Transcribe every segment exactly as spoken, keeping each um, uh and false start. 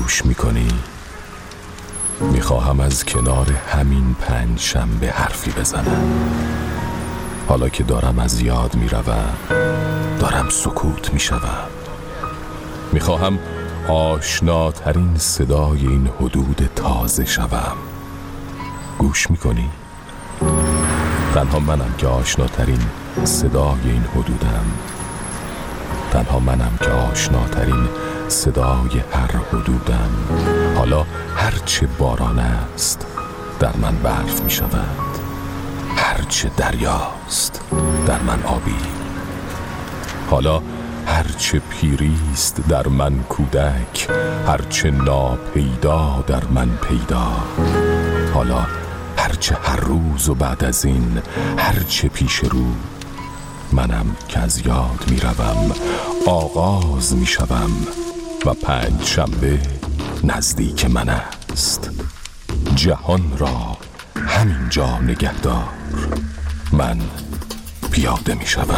گوش میکنی؟ میخواهم از کنار همین پنج شنبه حرفی بزنم. حالا که دارم از یاد میروم، دارم سکوت میشوم. میخواهم آشناترین صدای این حدود تازه شوم. گوش میکنی؟ تنها منم که آشناترین صدای این حدودم. تنها منم که آشناترین صدای هر حدودم. حالا هرچه باران است در من برف می شود، هرچه دریاست در من آبی. حالا هرچه پیریست در من کودک، هرچه ناپیدا در من پیدا. حالا هرچه هر روز و بعد از این هرچه پیش رو، منم که از یاد می روم، آغاز می شوم و پنج شنبه نزدیک من است. جهان را همینجا نگهدار، من پیاده می شوم.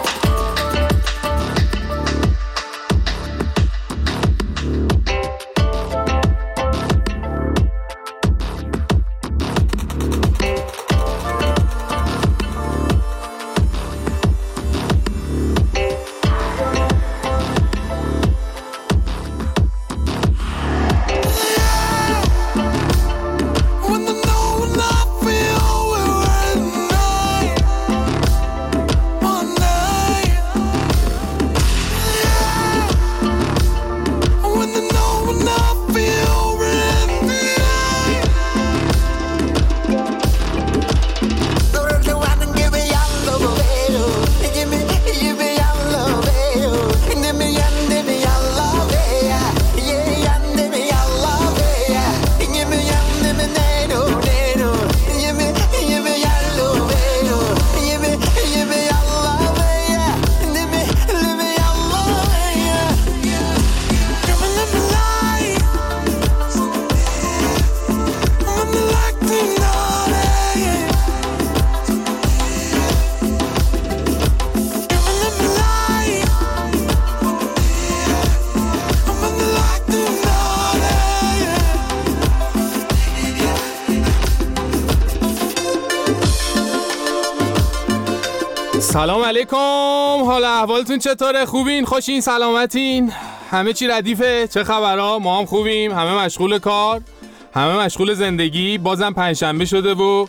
سلام علیکم، حال احوالتون چطوره؟ خوبین؟ خوشین؟ سلامتین؟ همه چی ردیفه؟ چه خبرها؟ ما هم خوبیم، همه مشغول کار، همه مشغول زندگی. بازم پنجشنبه شده و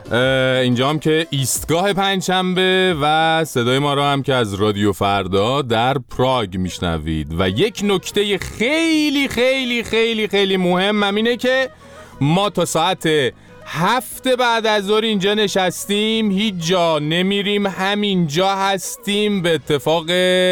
اینجا هم که ایستگاه پنجشنبه و صدای ما را هم که از رادیو فردا در پراگ میشنوید. و یک نکته خیلی خیلی خیلی خیلی مهم هم اینه که ما تا ساعت هفته بعد از ظهر اینجا نشستیم، هیچ جا نمیریم، همینجا هستیم. به اتفاق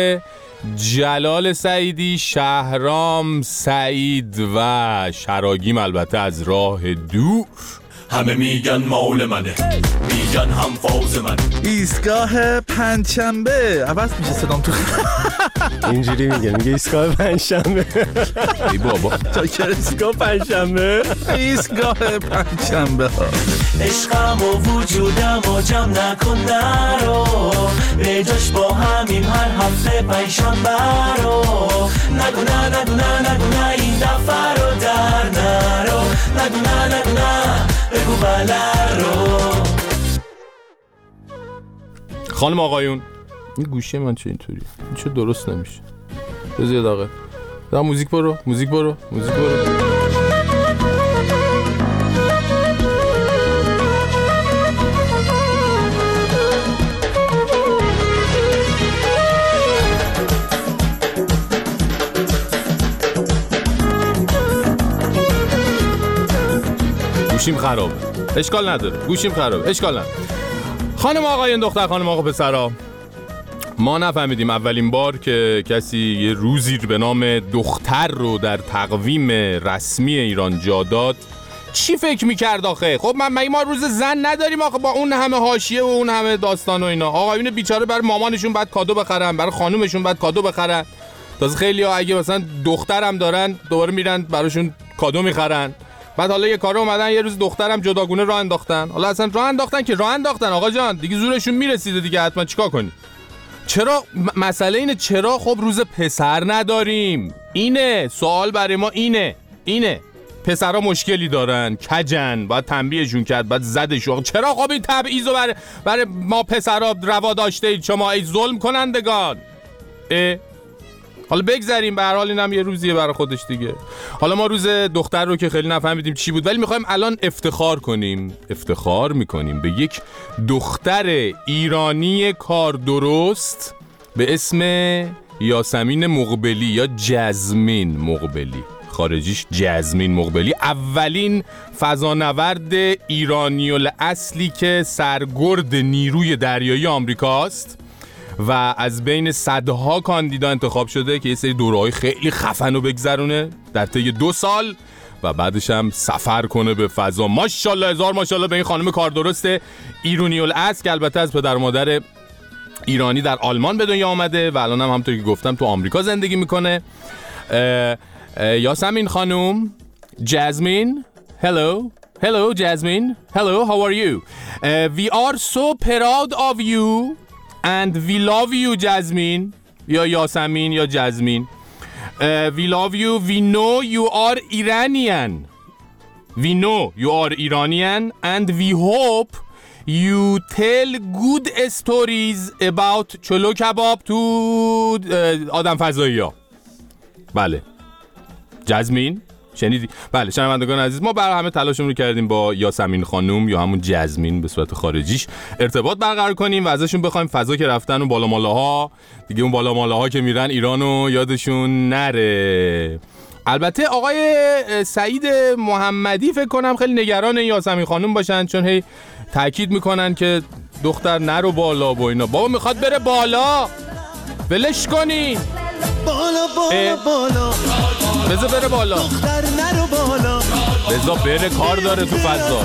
جلال سعیدی، شهرام سعید و شراگیم، البته از راه دور. همه میگن مال منه، میگن هم فاز منه. ایستگاه پنجشنبه عوض میشه صدام تو. اینجوری میگه، میگه ایستگاه پنجشنبه. ای بابا چاکر. ایستگاه پنجشنبه، ایستگاه پنجشنبه. عشقم و وجودم و جمع نکن نرو، به جاش با همین هر هفته پنجشنبه رو. نگو نه نگو نه نگو نه این دفعه رو در نرو. نگو نه نگو نه بگو بله رو. خانم آقایون، این گوشی من چه اینطوری؟ این چه درست نمیشه. بذار داغه. دا موزیک برو، موزیک برو، موزیک برو. گوشیم خرابه، اشکال نداره. گوشیم خرابه، اشکال نداره. خانم آقایان، دختر خانم آقا پسرا، ما نفهمیدیم اولین بار که کسی یه روزی به نام دختر رو در تقویم رسمی ایران جا داد چی فکر میکرد آخه؟ خب من ما روز زن نداریم آخه، با اون همه حاشیه و اون همه داستان و اینا. آقایون بیچاره برای مامانشون بعد کادو بخرن، برای خانومشون بعد کادو بخرن. تازه خیلی ها اگه مثلا دخترم دارن دوباره میرن براشون کادو میخرن. بعد حالا یه کارو اومدن یه روز دخترم جداگونه راه انداختن. حالا اصلا راه انداختن که راه انداختن آقا جان، دیگه زورشون میرسیده دیگه، حتما چیکار کنی؟ چرا م- مسئله اینه چرا خب روز پسر نداریم؟ اینه سوال برای ما، اینه اینه پسرا مشکلی دارن، کجن، باید تنبیهشون کرد، باید زدشون. چرا خب این تبعیضو برای برای ما پسرا روا داشته اید شما ای ظلم کنندگان؟ اه حالا بگذاریم، به هر حال اینم یه روزیه برای خودش دیگه. حالا ما روز دختر رو که خیلی نفهمیدیم چی بود، ولی میخوایم الان افتخار کنیم. افتخار میکنیم به یک دختر ایرانی کار درست به اسم یاسمین مقبلی یا جزمین مقبلی، خارجیش جزمین مقبلی. اولین فضانورد ایرانی الاصلی که سرگرد نیروی دریایی آمریکاست و از بین صدها کاندیدا انتخاب شده که یه سری دوره‌های خیلی خفنو بگذرونه در طی دو سال و بعدش هم سفر کنه به فضا. ماشاءالله هزار ماشاءالله به این خانم کار درسته ایرانی الاصل که البته از پدر و مادر ایرانی در آلمان به دنیا آمده و الان هم همونطور که گفتم تو آمریکا زندگی میکنه. یاسمین خانم، جزمین، hello hello Jasmine, hello, how are you? Uh, we are so proud of you and we love you Jasmine, یا یاسمین یا جزمین. uh, we love you, we know you are Iranian, we know you are Iranian and we hope you tell good stories about چلو کباب تو آدم فضایی ها. بله جزمین شنیدی؟ بله شنوندگان عزیز، ما برای همه تلاشمون رو کردیم با یاسمین خانم یا همون جزمین به صورت خارجیش ارتباط برقرار کنیم و ازشون بخوایم فضا که رفتن و بالا مالاها دیگه، اون بالا مالاها که میرن ایرانو یادشون نره. البته آقای سعید محمدی فکر کنم خیلی نگران یاسمین خانم باشن، چون هی تاکید میکنن که دختر نرو بالا با اینا. بابا میخواد بره بالا، ولش کنی بالا بالا بالا، بذار بره بالا، دختر نرو بالا، بذار بره کار داره تو فضا.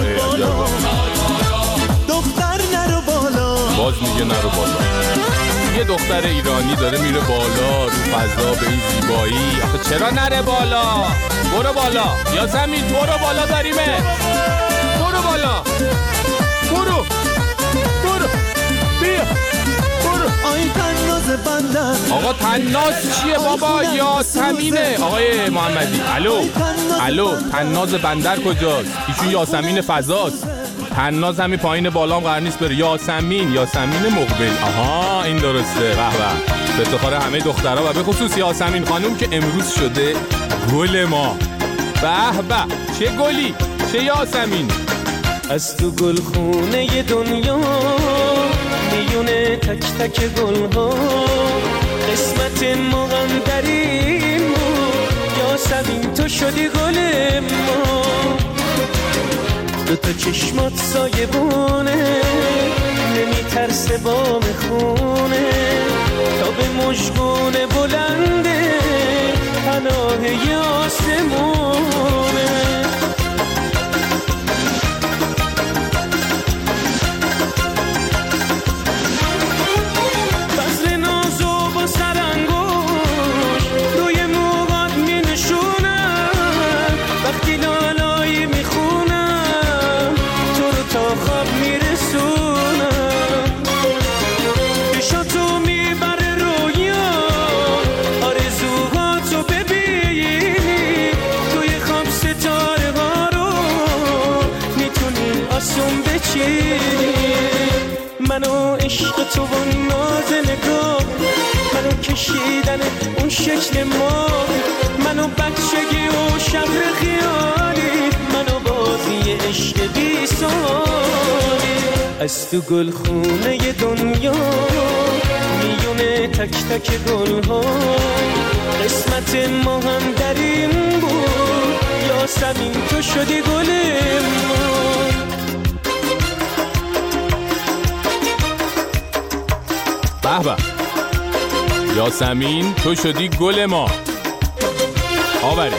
دختر نرو بالا، باز میگه نرو بالا. یه دختر ایرانی داره میره بالا رو فضا به این زیبایی، آخه چرا نره بالا؟ برو بالا یاسمین، برو بالا داریمه، برو بالا، برو برو بیا برو. آی تناز بندر، آقا تناز چیه بابا؟ یاسمینه آقای محمدی. الو الو تناز بندر کجاست؟ ایشون یاسمین فضاست. تناز همین پایین بالا هم قرار نیست بره. یاسمین یاسمین مقبل. آها این درسته. به به به افتخار همه دخترها و به خصوص یاسمین خانم که امروز شده گل ما. به به چه گلی، چه یاسمین. از تو گل خونه دنیا میونه تک تک گل ها، قسمت ما هم دریم یاسمین تو شدی گل ما. دو تا چشمات سایبونه نمیترسه با مخونه، تا به مژگون بلنده پناه آسمونه. منو عشق تو و ناز نگاه، منو کشیدن اون شکل ما، منو بچگی و شهر خیالی، منو بازی عشق بی سالی. از تو گل خونه دنیا میونه تک تک گل ها، قسمت ما هم در این بود یاسمین تو شدی گل ما. به به یاسمین تو شدی گل ما. آوری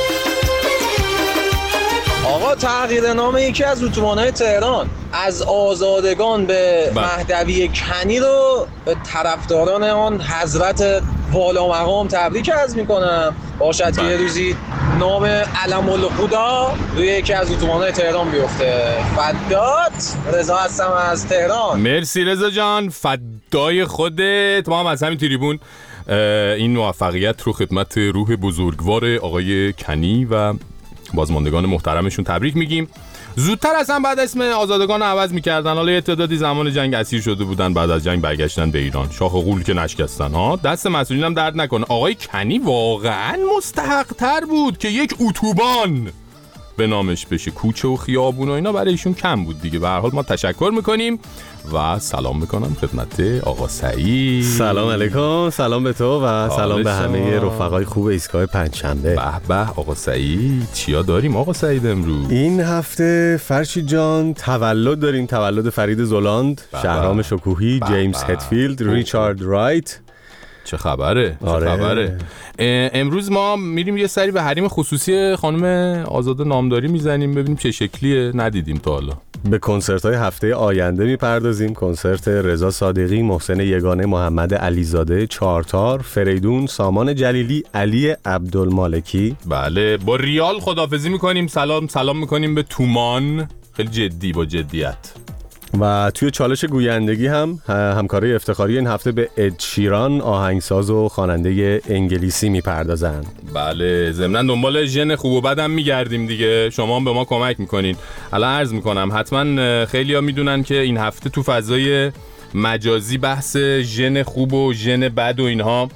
آقا تغییر نام یکی از اتوبان‌های تهران از آزادگان به مهدوی کنی رو به طرفداران آن حضرت والا مقام تبریک عرض میکنم. باشد که یه روزی نام علم الخدا روی یکی از اتوبان‌های تهران بیفته. فدات رضا هستم از تهران. مرسی رضا جان، فدای خودت. ما هم از همین تریبون این موفقیت رو خدمت روح بزرگوار آقای کنی و بازماندگان محترمشون تبریک میگیم. زودتر اصلا بعد اسم آزادگان رو عوض میکردن، حالا یه تعدادی زمان جنگ اسیر شده بودن، بعد از جنگ برگشتن به ایران. شاخ غول که نشکستن ها. دست مسئولین هم درد نکنه. آقای کنی واقعا مستحق تر بود که یک اتوبان به نامش بشه. کوچه و خیابون و اینا برای ایشون کم بود دیگه. به هر حال ما تشکر میکنیم و سلام میکنم خدمت آقا سعید. سلام علیکم، سلام به تو و سلام به همه رفقای خوب ایستگاه پنجشنبه. به به آقا سعید، چیا داریم آقا سعید امروز؟ این هفته فرشید جان تولد داریم، تولد فرید زلاند، شهرام شکوهی، جیمز هتفیلد، ریچارد رایت. چه خبره؟ آره. چه خبره؟ امروز ما میریم یه سری به حریم خصوصی خانم آزاده نامداری میزنیم، ببینیم چه شکلیه، ندیدیم تا حالا. به کنسرت های هفته آینده میپردازیم. کنسرت رضا صادقی، محسن یگانه، محمد علیزاده، چارتار، فریدون، سامان جلیلی، علی عبدالمالکی. بله، با ریال خداحافظی میکنیم. سلام سلام میکنیم به تومان، خیلی جدی با جدیت. و توی چالش گویندگی هم همکاری افتخاری این هفته به اد شیران، آهنگساز و خواننده انگلیسی میپردازن. بله، ضمناً دنبال ژن خوب و بدم میگردیم دیگه، شما هم به ما کمک میکنین. الان عرض میکنم حتما خیلی‌ها میدونن که این هفته تو فضای مجازی بحث ژن خوب و ژن بد و اینها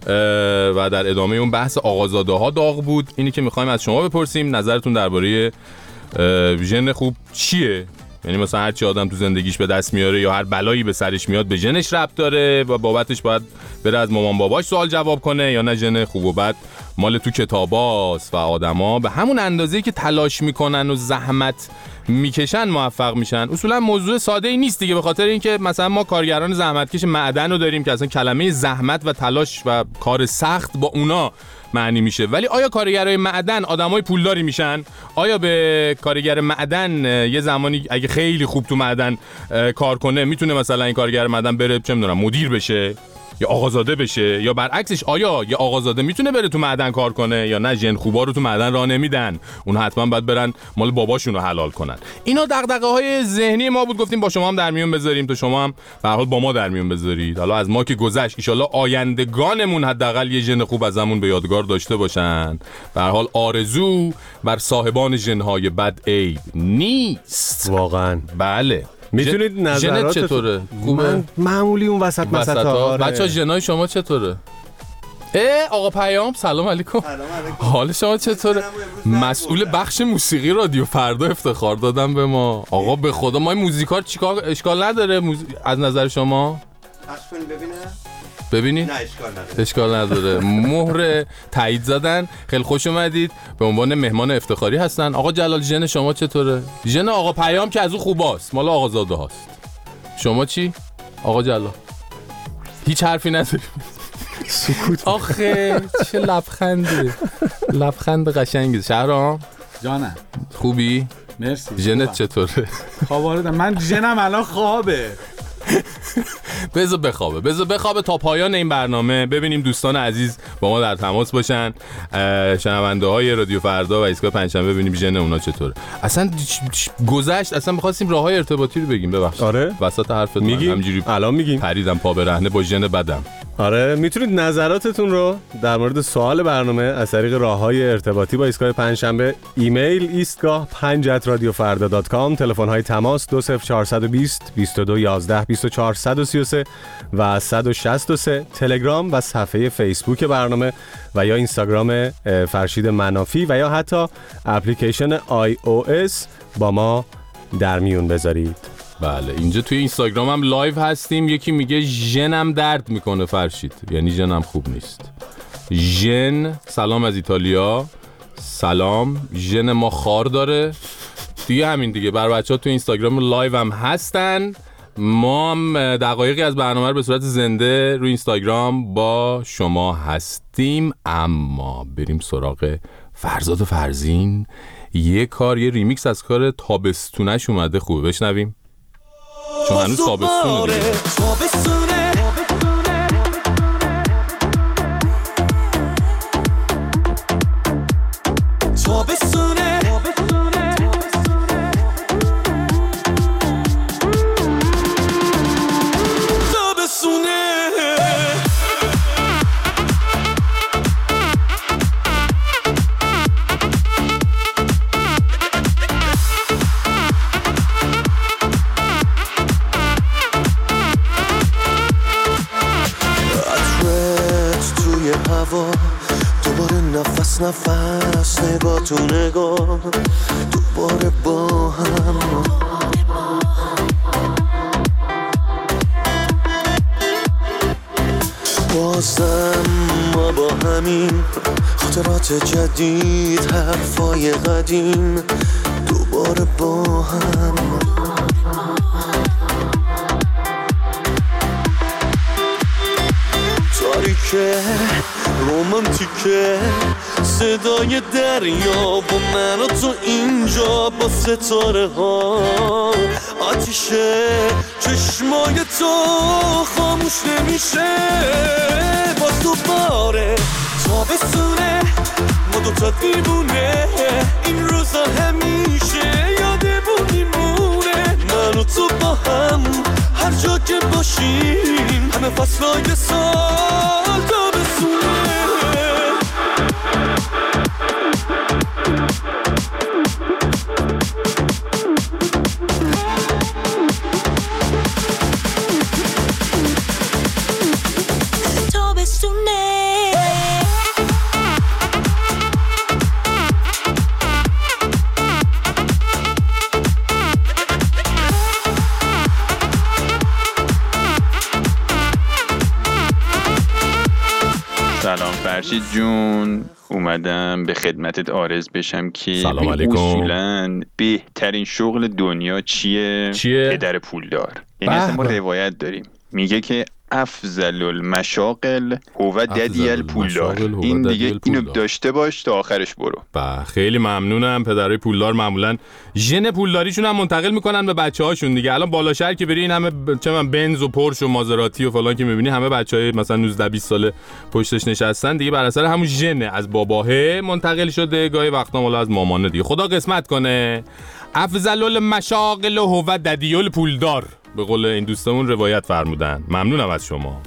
و در ادامه اون بحث آقازاده ها داغ بود. اینی که میخوایم از شما بپرسیم نظرتون درباره ژن خوب چیه؟ یعنی مثلا هر چی آدم تو زندگیش به دست میاره یا هر بلایی به سرش میاد به ژنش ربط داره و بابتش باید بره از مامان باباش سوال جواب کنه، یا نه ژن خوب و بد مال تو کتاباست و آدما به همون اندازه‌ای که تلاش میکنن و زحمت میکشن موفق میشن. اصولا موضوع ساده ای نیست دیگه، به خاطر اینکه مثلا ما کارگران زحمتکش معدن رو داریم که اصلا کلمه زحمت و تلاش و کار سخت با اونا معنی میشه. ولی آیا کارگرای معدن آدمای پولداری میشن؟ آیا به کارگر معدن یه زمانی اگه خیلی خوب تو معدن کار کنه میتونه مثلا این کارگر معدن بره چه میدونم مدیر بشه یا آقازاده بشه؟ یا برعکسش آیا یه آقازاده میتونه بره تو معدن کار کنه یا نه؟ ژن خوبا رو تو معدن راه نمیدن، اون حتما باید برن مال باباشون رو حلال کنن. اینا دغدغه‌های ذهنی ما بود، گفتیم با شما هم در میون بذاریم تا شما هم به هر حال با ما در میون بذارید. حالا از ما که گذشت، ان شاءالله آیندگانمون حداقل یه ژن خوب ازمون به یادگار داشته باشن. به هر حال آرزو بر صاحبان ژن‌های بد عیب نیست واقعا. بله. میتونید نظرات چطوره؟ خوبه؟ معمولی اون وسط مسطا. بچه‌ها ژنای شما چطوره؟ اه آقا پیام سلام علیکم. سلام علیکم. حال شما چطوره؟ مسئول بخش موسیقی رادیو فردا افتخار دادم به ما. آقا به خدا ما این موزیکار چیکار اشکال نداره موز... از نظر شما؟ پخش کنید ببینه. ببینید؟ نه اشکال نداره. اشکال نداره. مهر تایید زدن. خیلی خوش اومدید. به عنوان مهمان افتخاری هستن. آقا جلال ژن شما چطوره؟ ژن آقا پیام که از اون خوباست، مال آقازاده هاست. شما چی؟ آقا جلال. هیچ حرفی نداری. سکوت. آخه چه لبخنده. لبخند قشنگی. شهرام جانم خوبی؟ مرسی. ژنت چطوره؟ خواب آوردم. من ژنم الان خوابه. بذار بخوابه بذار بخوابه تا پایان این برنامه. ببینیم دوستان عزیز با ما در تماس باشن، شنونده های رادیو فردا و ایستگاه پنجشنبه، ببینیم ژن اونا چطوره. اصلا گذشت اصلا می‌خواستیم راههای ارتباطی رو بگیم، ببخشید. آره وسط حرفت میگیم همینجوری الان میگیم پریدم پا برهنه با ژن بدم. آره میتونید نظراتتون رو در مورد سوال برنامه از طریق راههای ارتباطی با ایستگاه پنجشنبه، ایمیل ایستگاه پنج ات رادیو فردا دات کام، تلفن های تماس دو صفر چهار دو صفر بیست و دو یازده بیست و چهار صد و سی و سه و صد و شصت و سه، تلگرام و صفحه فیسبوک برنامه و یا اینستاگرام فرشید منافی و یا حتی اپلیکیشن آی او اس با ما در میون بذارید. بله اینجا توی اینستاگرام هم لایو هستیم. یکی میگه ژنم درد میکنه فرشید، یعنی ژنم خوب نیست. ژن سلام از ایتالیا. سلام ژن ما خار داره دیگه. همین دیگه. بر بچه‌ها توی اینستاگرام لایو هم هستن. ما هم دقایقی از برنامه رو به صورت زنده روی اینستاگرام با شما هستیم. اما بریم سراغ فرزاد و فرزین. یه کار یه ریمیکس از کار تابستونش اومده، خوبه بشنویم چون هنوز تابستونه. نفس نفس نگاه تو نگاه دوباره با هم بازم ما با همین خاطرات جدید حرفای قدیم دوباره با هم تاریکه رومانتیکه صدای دریا با من و تو اینجا با ستاره ها آتیشه چشمای تو خاموش نمیشه باز دوباره تابستونه ما دوتا دیوونه این روزا همیشه یادمون میمونه من و تو با هم هر جا که باشیم همه فصلای سال تابستونه سلام فرشید جون، اومدم به خدمتت عارض بشم که سلام علیکم. اصولاً بهترین شغل دنیا چیه؟ چیه؟ پدر پولدار. یعنی اصلا ما روایت داریم میگه که افضل المشاغل هو ددی الپولدار. این دیگه اینو داشته باش تا آخرش برو. با خیلی ممنونم. پدرای پولدار معمولا ژن پولداریشون هم منتقل میکنن به بچه‌هاشون دیگه. الان بالا شهر که بری این همه چه من بنز و پورش و مازراتی و فلان که میبینی همه بچهای مثلا نوزده بیست ساله پشتش نشستن دیگه، بر اثر همون ژن از باباه منتقل شده، گاهی وقتا مال از مامانه دیگه. خدا قسمت کنه. افضل المشاغل هو ددی الپولدار به قول این دوستمون روایت فرمودن. ممنونم از شما.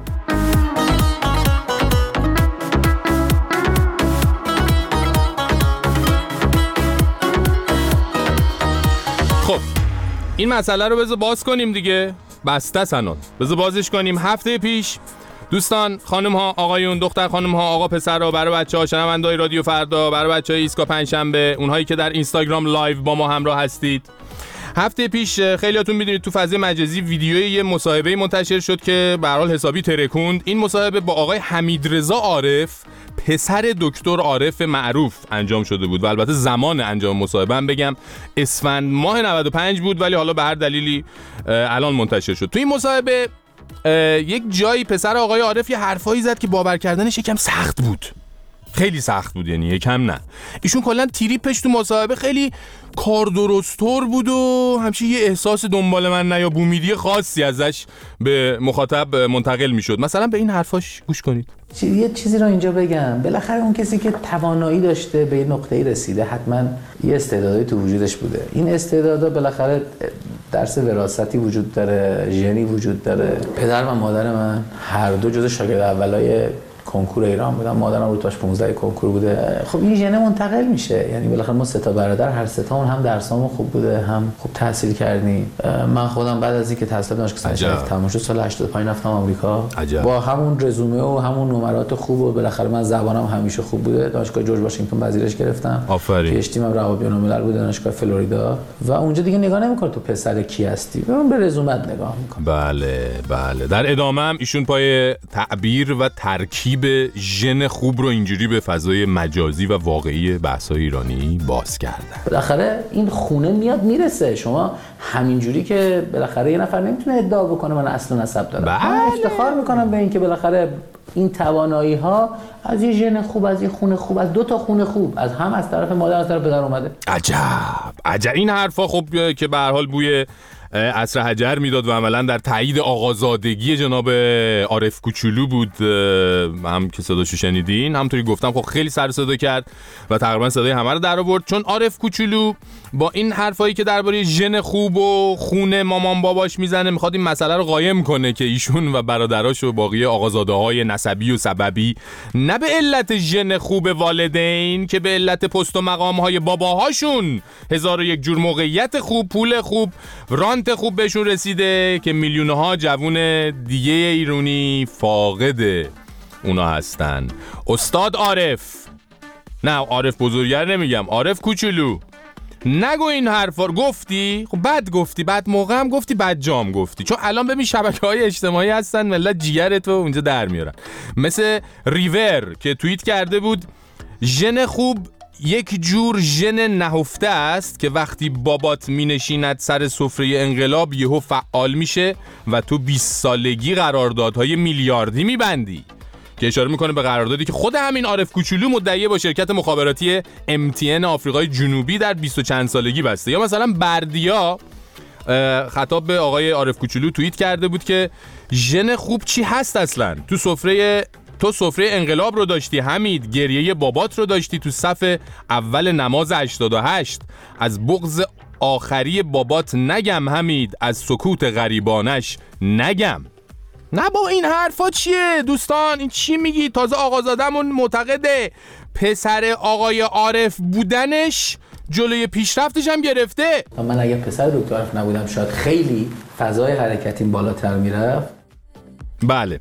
خب این مسئله رو بذار باز کنیم دیگه. بسته سنان بذار بازش کنیم. هفته پیش دوستان، خانم ها، آقایون، دختر خانم ها، آقا پسر ها، برای بچه ها شنوندای رادیو فردا، برای بچه های ایسکا پنجشنبه، اونهایی که در اینستاگرام لایو با ما همراه هستید، هفته پیش خیلیاتون میدونید تو فضای مجازی ویدیوی یه مصاحبه منتشر شد که به هر حال حسابی ترکوند. این مصاحبه با آقای حمیدرضا عارف، پسر دکتر عارف معروف انجام شده بود و البته زمان انجام مصاحبه هم بگم اسفند ماه نود و پنج بود، ولی حالا به هر دلیلی الان منتشر شد. تو این مصاحبه یک جایی پسر آقای عارف یه حرفایی زد که باور کردنش یکم سخت بود. خیلی سخت بود، یعنی یکم نه. ایشون کلا تریپش تو مصاحبه خیلی کار درست‌تر بود و همچین یه احساس دنبال من نه یا بومیدی خاصی ازش به مخاطب منتقل میشد. مثلا به این حرفاش گوش کنید. یه چیزی رو اینجا بگم، بالاخره اون کسی که توانایی داشته به یه نقطه‌ای رسیده حتما یه استعدادی تو وجودش بوده. این استعدادا بالاخره درس وراثتی وجود داره، ژنی وجود داره. پدر و مادر من هر دو جزو شاگرد اولای کنکور ایران بودن. مادرم رتبه‌اش پانزده کنکور بوده. خب این ژن منتقل میشه. یعنی بالاخره ما سه تا برادر، هر سه تامون هم درسامون خوب بوده، هم خوب تحصیل کردیم. من خودم بعد از اینکه تحصیل دانشگاه صنعتی شریف تموم شد سال هشتاد و پنج رفتم آمریکا. عجب. با همون رزومه و همون نمرات خوب و بالاخره من زبانم همیشه خوب بوده. دانشگاه جورج واشنگتن پذیرش گرفتم. آفرین. پی اچ دی من روابط بین‌الملل بوده دانشگاه فلوریدا و اونجا دیگه نگاه نمی‌کنه تو پسر کی هستی، اون به رزومت نگاه می‌کنه. بله بله. در ادامه هم ایشون پای تعبیر و ترکیب ژن خوب رو اینجوری به فضای مجازی و واقعی بحث‌های ایرانی باز کردن. بالاخره این خونه میاد میرسه. شما همینجوری که بالاخره یه نفر نمیتونه ادعا بکنه من اصل و نسب دارم. بله. من افتخار میکنم به این که بالاخره این توانایی ها از یه ژن خوب، از یه خونه خوب، از دو تا خونه خوب، از هم از طرف مادر از طرف پدر اومده. عجب عجب. این حرفا خب که به هر حال بوی عصر حجر میداد و عملا در تایید آقازادگی جناب عارف کوچولو بود. هم که صداشو شنیدین، همونطوری گفتم خب خیلی سر صدا کرد و تقریبا صدای همه رو در آورد، چون عارف کوچولو با این حرفایی که درباره ژن خوب و خون مامان باباش میزنه میخواد این مسئله رو قایم کنه که ایشون و برادراش و باقی آقازاده‌های نسبی و سببی نه به علت ژن خوب والدین که به علت پست و مقام‌های باباهاشون هزار و یک جور موقعیت خوب، پول خوب، رانت خوب بهشون رسیده که میلیون‌ها جوون دیگه ایرانی فاقد اونا هستن. استاد عارف نه عارف بزرگتر نمیگم، عارف کوچولو نگو این حرفا. گفتی خب بد گفتی، بعد موقع هم گفتی، بعد جام گفتی. چون الان ببین شبکه‌های اجتماعی هستن ملت جیگرتو اونجا در میارن. مثل ریور که توییت کرده بود ژن خوب یک جور ژن نهفته است که وقتی بابات مینشیند سر سفره انقلاب یهو فعال میشه و تو بیست سالگی قراردادهای میلیاردی میبندی، که اشاره میکنه به قراردادی که خود همین عارف کوچولو مدعی با شرکت مخابراتی ام تی ان آفریقای جنوبی در بیست و چند سالگی بسته. یا مثلا بردیا خطاب به آقای عارف کوچولو توییت کرده بود که ژن خوب چی هست اصلا؟ تو سفره تو سفره انقلاب رو داشتی حمید، گریه بابات رو داشتی تو صف اول نماز هشتاد و هشت، از بغض آخری بابات نگم حمید، از سکوت غریبانش نگم. نه با این حرفا چیه دوستان؟ این چی میگی؟ تازه آقازادمون معتقده پسر آقای عارف بودنش جلوی پیشرفتش هم گرفته. من اگه پسر دکتر عارف نبودم شاید خیلی فضای حرکتیم بالاتر میرفت. بله،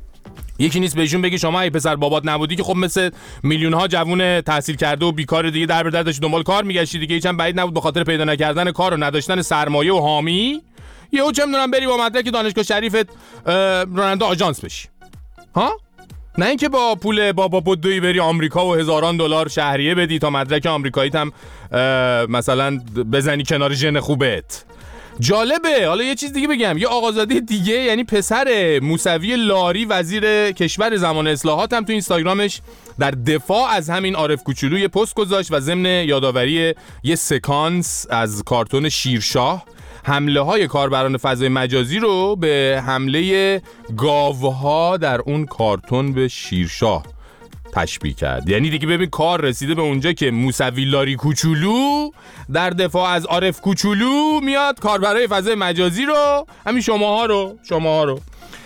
یکی نیست بهشون بگی شما ای پسر بابات نبودی که خب مثل میلیون ها جوون تحصیل کرده و بیکار دیگه در به در داشتی دنبال کار میگشتی دیگه، هیچ هم بعید نبود به خاطر پیدا نکردن کار و نداشتن سرمایه و حامی یهو چه میدونم بری با مدرک دانشگاه شریفت راننده آژانس بشی. ها؟ نه اینکه با پول بابا بدوی بری آمریکا و هزاران دلار شهریه بدی تا مدرک آمریکاییت هم مثلا بزنی کنار ژن خوبت. جالبه. حالا یه چیز دیگه بگم، یه آقازاده دیگه یعنی پسر موسوی لاری وزیر کشور زمان اصلاحات هم تو اینستاگرامش در دفاع از همین عارف کوچولو یه پست گذاشت و ضمن یادآوری یه سکانس از کارتون شیرشاه حمله های کاربران فضای مجازی رو به حمله گاوها در اون کارتون به شیرشاه تشبیه کرد. یعنی دیگه ببین کار رسیده به اونجا که موسوی لاری کوچولو در دفاع از عارف کوچولو میاد کاربرای فضای مجازی رو، همین شماها رو شماها رو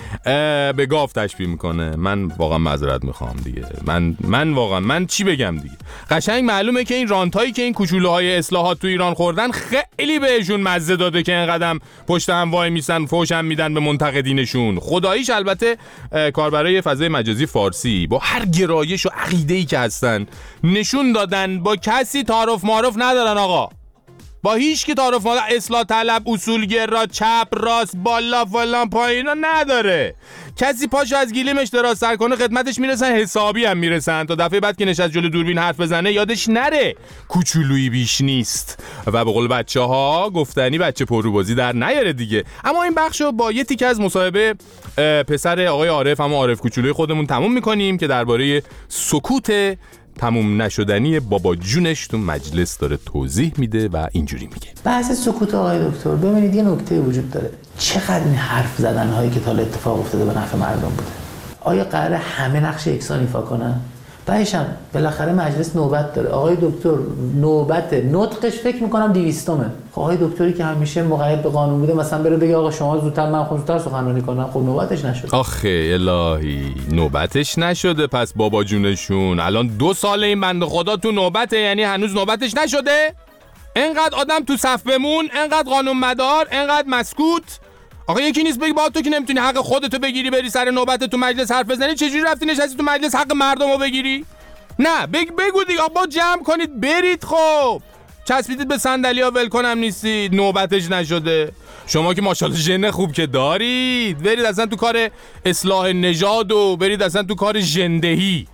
به گاو تشبیه میکنه. من واقعا معذرت میخوام دیگه. من من واقعا من چی بگم دیگه. قشنگ معلومه که این رانتایی که این کوچولوهای اصلاحات تو ایران خوردن خیلی بهشون مزه داده که اینقدرم پشت هم وای میسن فوش هم میدن به منتقدینشون. خداییش البته کاربرای فضای مجازی فارسی با هر گرایش و عقیده‌ای که هستن نشون دادن با کسی تعارف معارف ندارن آقا. با هیچ کی تعارف معارف، اصلاح طلب، اصولگرا، چپ راست، بالا فلان پایینا نداره. کسی پاشو از گلیمش دراز سر کنه خدمتش میرسن، حسابی هم میرسن. تا دفعه بعد که نشست جلوی دوربین حرف بزنه یادش نره کوچولویی بیش نیست و به قول بچه‌ها گفتنی بچه پروبازی در نیاره دیگه. اما این بخشو با یه تیکه از مصاحبه پسر آقای عارف، اما عارف کوچولوی خودمون تموم میکنیم که درباره سکوت تموم نشدنی بابا جونش تو مجلس داره توضیح میده و اینجوری میگه. بحث سکوت آقای دکتر، ببینید یه نکته وجود داره. چقدر این حرف زدن هایی که تا حالا اتفاق افتاده به نفع مردم بوده؟ آیا قراره همه نقش یکسان ایفا کنن؟ بعدش هم بالاخره مجلس نوبت داره. آقای دکتر نوبت نطقش فکر میکنم دویستمه. خب آقای دکتری که همیشه مقید به قانون بوده مثلا بره بگه آقا شما زودتر من خود زودتر سخنرانی کنم، خب نوبتش نشده. آخه الهی نوبتش نشده. پس بابا جونشون الان دو ساله این بنده خدا تو نوبته، یعنی هنوز نوبتش نشده. انقدر آدم تو صف بمون، انقدر قانون مدار، انقدر مسکوت. آقا یکی نیست بگی با تو که نمیتونی حق خودتو بگیری بری سر نوبت تو مجلس حرف بزنی، چجوری رفتی نشستی تو مجلس حق مردمو بگیری؟ نه بگ بگو دیگه آقا جمع کنید برید. خب چسبیدید به صندلی‌ها ول کنم نیستید، نوبتش نشده. شما که ماشاءالله ژن خوب که دارید، برید اصلا تو کار اصلاح نژاد و برید اصلا تو کار ژندهی.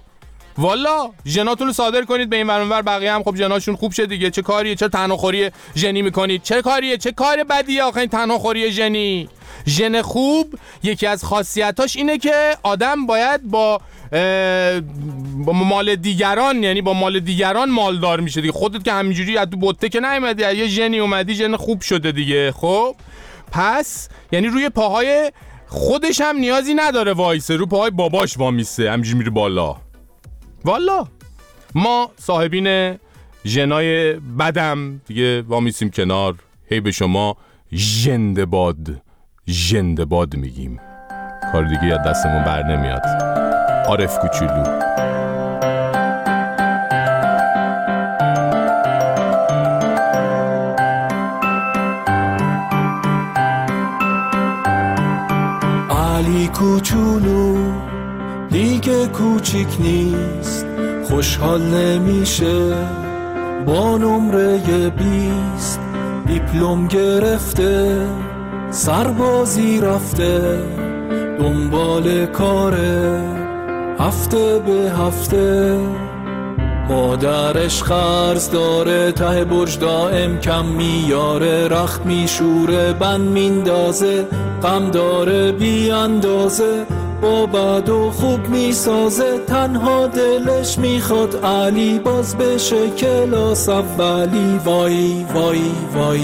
والا ژناتون رو صادر کنید به این ور اونور، بقیه هم خب ژناشون خوب شه دیگه. چه کاریه؟ چه تناخوری ژنی میکنید؟ چه کاریه؟ چه کار بدیه آخه این تناخوری ژنی؟ ژن خوب یکی از خاصیتاش اینه که آدم باید با با مال دیگران، یعنی با مال دیگران مالدار میشه دیگه. خودت که همینجوری از تو بوته که نیومدی، یه ژنی اومدی ژن خوب شده دیگه. خب پس یعنی روی پاهای خودش هم نیازی نداره وایسه، رو پاهای باباش وامیسه همینجوری میره بالا. والا ما صاحبین ژنای بدم دیگه وامیسیم کنار، هی به شما ژنده باد ژنده باد میگیم. کار دیگه از دستمون بر نمیاد. عارف کوچولو. علی کوچولو دیگه کوچیک نیست، خوشحال نمیشه با نمره بیست دیپلم گرفته سربازی رفته دنبال کاره هفته به هفته مادرش قرض داره ته برج دائم کم میاره رخت میشوره بند میندازه غم داره بی اندازه با بد و خوب میسازه تنها دلش میخواد علی باز بشه کلاس اولی وای وای وای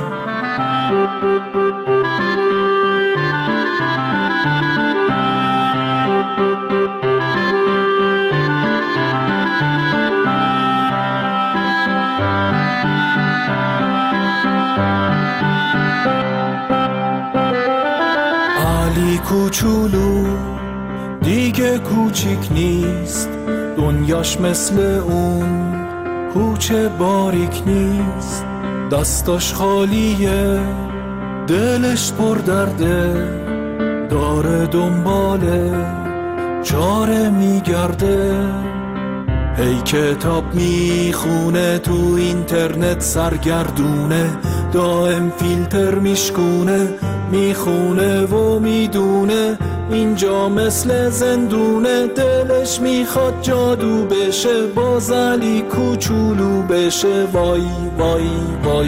علی کوچولو دیگه کوچیک نیست دنیاش مثل اون کوچه باریک نیست دستاش خالیه دلش پر درده داره دنباله چاره میگرده هی کتاب میخونه تو اینترنت سرگردونه دائم فیلتر میشکونه میخونه و میدونه اینجا مثل زندونه دلش میخواد جادو بشه باز علی کوچولو بشه وای وای وای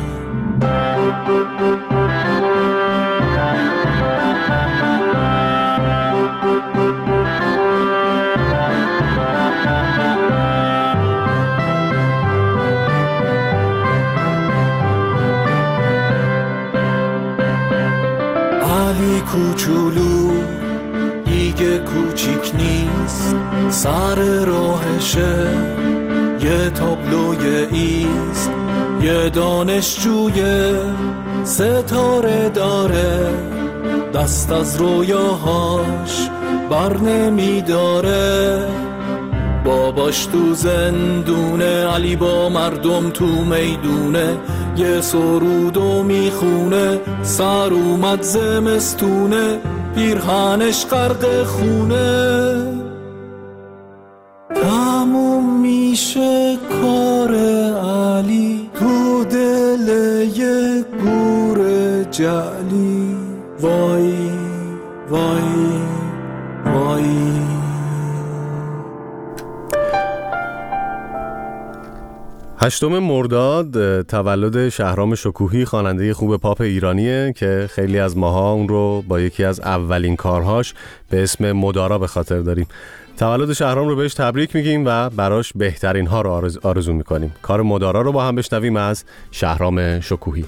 علی کوچولو دیگه کوچیک نیست سر راهشه یه تابلوی ایست یه دانشجوی ستاره داره دست از رویاهاش بر نمیداره باباش تو زندونه علی با مردم تو میدونه یه سرودو میخونه سر اومد زمستونه پیرهنش غرق خونه تموم میشه کار علی تو دل یه گور جعلی وای وای وای هشتم مرداد تولد شهرام شکوهی خواننده خوب پاپ ایرانیه که خیلی از ماها اون رو با یکی از اولین کارهاش به اسم مدارا به خاطر داریم. تولد شهرام رو بهش تبریک میگیم و براش بهترین ها رو آرز... آرزو میکنیم. کار مدارا رو با هم بشنویم از شهرام شکوهی.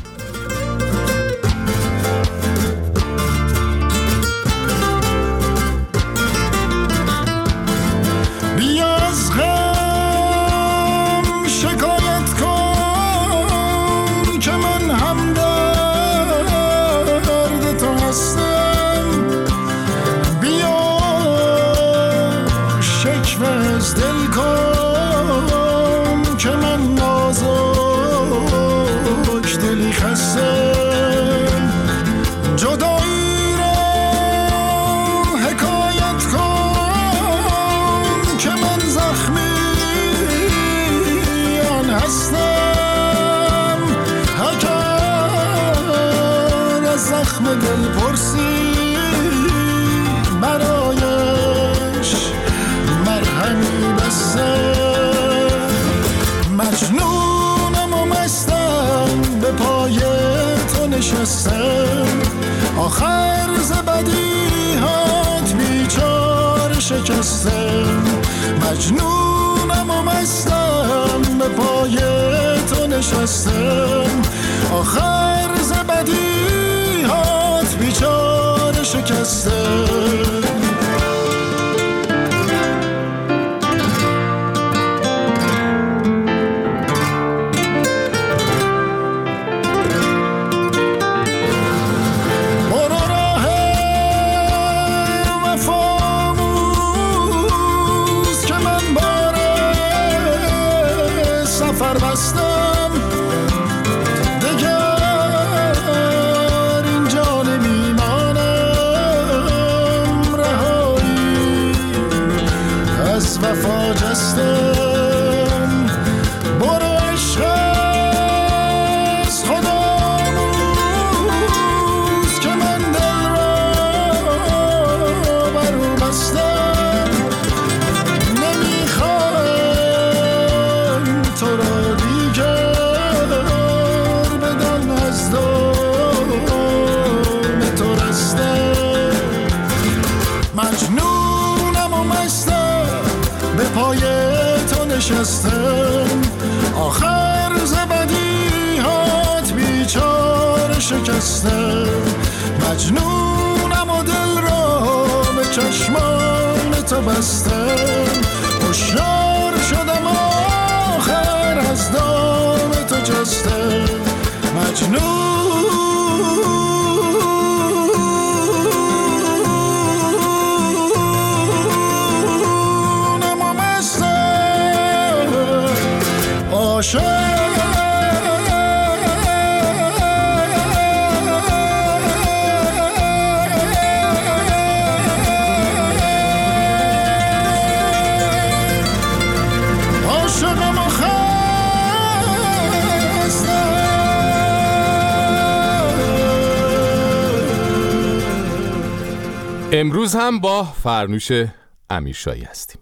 آخر زبدی هات بیچار شکستم مجنونم و مستم به پای تو نشستم آخر زبدی هات بیچار شکستم وفا جسته مجنونم و مستم به پای تو نشستم آخر زبدیهات بیچاره شکستم مجنونم و دل را به چشمان تو بستم هوشیار شدم آخر از دام تو جستم مجنون امروز هم با فرنوش امیرشاهی هستیم.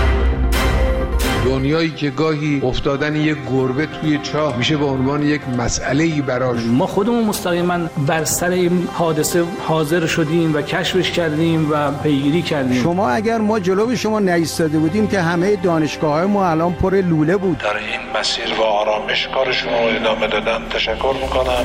دنیایی که گاهی افتادن یک گربه توی چاه میشه به عنوان یک مسئله‌ای براش. ما خودمون مستقیما بر سر این حادثه حاضر شدیم و کشفش کردیم و پیگیری کردیم. شما اگر ما جلوی شما نایستاده بودیم که همه دانشگاه‌های ما الان پر لوله بود. در این مسیر و آرامش کارشون رو ادامه دادن تشکر میکنم.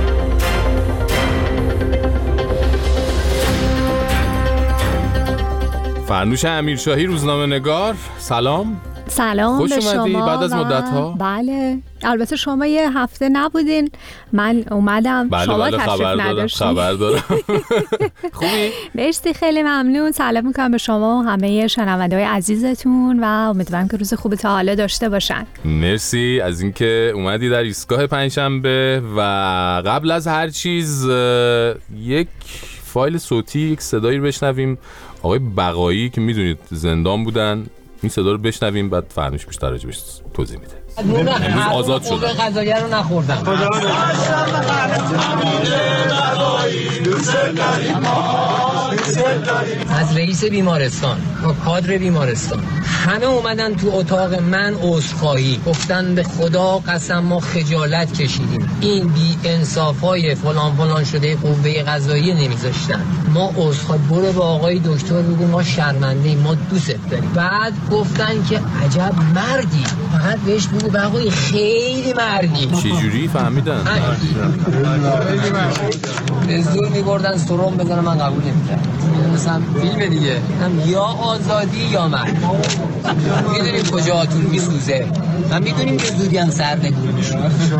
فرنوش امیرشاهی، روزنامه نگار، سلام. سلام به شما. بعد از مدت ها. بله البته شما یه هفته نبودین، من اومدم. بله شما بله تشریف خبر نداشتین. خبر دارم. خوبی؟ مرسی، خیلی ممنون. سلام میکنم به شما و همه شنونده‌های عزیزتون و امیدوارم که روز خوبی تا حالا داشته باشن. مرسی از اینکه اومدی در ایستگاه پنجشنبه و قبل از هر چیز یک فایل صوتی، یک صدایی رو بشنویم. آقای بقایی که میدونید زندان بودن، این صدا رو بشنویم بعد فرنوش بیشتر راجعش توضیح میده. امروز آزاد شدن. غذاگر رو نخوردم. از رئیس بیمارستان و کادر بیمارستان همه اومدن تو اتاق من عذرخواهی گفتن به خدا قسم ما خجالت کشیدیم، این بی انصافای فلان فلان شده قوه قضاییه نمیذاشتن، ما عذرخواهی برو به آقای دکتر بگو ما شرمنده ما دوست داریم. بعد گفتن که عجب مردی، فقط بهش بگو بقای خیلی مردی. چه جوری فهمیدن؟ به زور میبردن سرم بزنن، من قبول نمیکردم. مثلا فیلم دیگه هم یا آزادی یا مرگ. میدونیم کجا آتون میسوزه و میدونیم که زودی هم سر نگون میشه.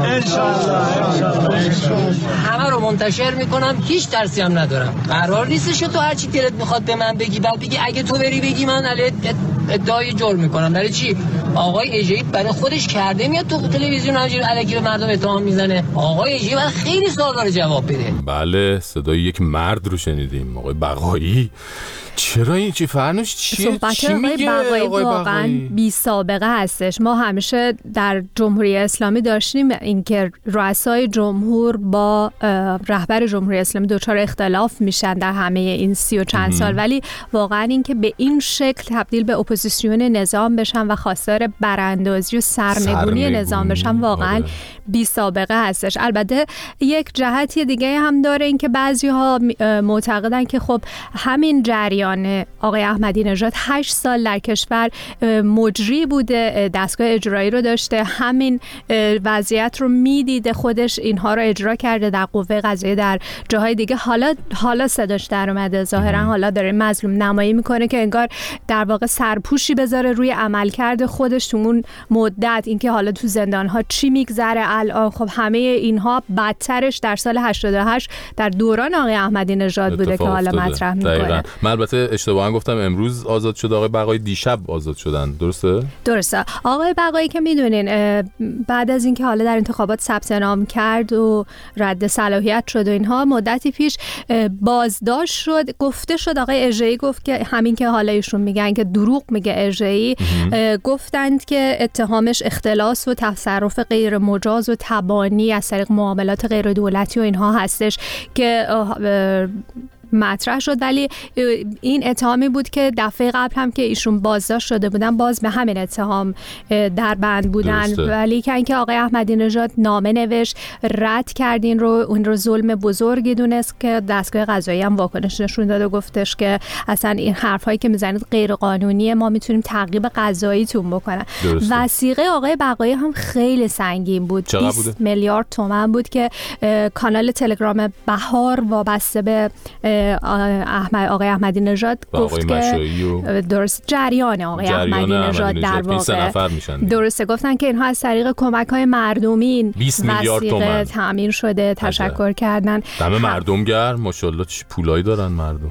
همه رو منتشر میکنم، هیچ ترسی هم ندارم. قرار نیستش تو هرچی دلت میخواد به من بگی بعد بگی اگه تو بری بگی من علیه ادعای جرم میکنم. برای چی؟ آقای اژه‌ای برای خودش کرده میاد تو تلویزیون همینجوری الکی به مردم اتهام میزنه. آقای اژه‌ای بعد خیلی سوال داره جواب بده. بله صدای یک مرد رو شنیدیم، آقای بقایی. چرا این چی فرنوش چیه؟ صحبت چی آقای میگه بقایی آقای واقعا بقایی؟ بی سابقه هستش. ما همیشه در جمهوری اسلامی داشتیم اینکه رؤسای جمهور با رهبر جمهوری اسلامی دچار اختلاف میشن در همه این سی و چند سال، ولی واقعا اینکه به این شکل تبدیل به اپوزیسیون نظام بشن و خواستار براندازی و سرنگونی, سرنگونی. نظام بشن واقعا آره. بی سابقه هستش. البته یک جهتی دیگه هم داره، اینکه بعضی‌ها معتقدن که خب همین جریان آقای احمدی نژاد هشت سال در کشور مجری بوده، دستگاه اجرایی رو داشته، همین وضعیت رو میدیده، خودش اینها رو اجرا کرده در قوه قضاییه در جاهای دیگه. حالا حالا صداش در اومده، ظاهرا حالا داره مظلوم نمایی میکنه که انگار در واقع سرپوشی بذاره روی عملکرد خودش تو اون مدت، اینکه حالا تو زندان ها چی میگذره الان. خب همه اینها بدترش در سال هشتاد و هشت در دوران آقای احمدی نژاد بوده که حالا مطرح میکنه. من البته اشتباها گفتم امروز آزاد شد آقای بقایی، دیشب آزاد شدن، درسته؟ درسته. آقای بقایی که میدونین بعد از اینکه حالا در انتخابات ثبت نام کرد و رد صلاحیت شد و اینها، مدتی پیش بازداشت شد. گفته شد آقای اژه‌ای گفت که همین که حالا ایشون میگن که دروغ میگه اژه‌ای، گفتند که اتهامش اختلاس و تصرف غیر مجاز و تبانی از طریق معاملات غیر دولتی و اینها هستش که مطرح شد، ولی این اتهامی بود که دفعه قبل هم که ایشون بازداشت شده بودن باز به همین اتهام در بند بودن، ولی که اینکه آقای احمدی نژاد نامه نوشت رد کردین رو، اون رو ظلم بزرگی دونست که دستگاه قضایی هم واکنش نشون داد و گفتش که اصلا این حرفایی که میزنید غیر قانونیه، ما میتونیم تعقیب قضاییتون بکنن. وثیقه آقای بقایی هم خیلی سنگین بود، بیست میلیارد تومان بود که کانال تلگرام بهار وابسته به احمد آقای احمدی نژاد گفت که درست جریان آقای احمدی نژاد در واقع درسته، گفتن که اینها از طریق کمک‌های مردمی بیست میلیارد تومان تامین شده، تشکر کردن. همه مردم گرم، ماشاءالله چه پولایی دارن مردم.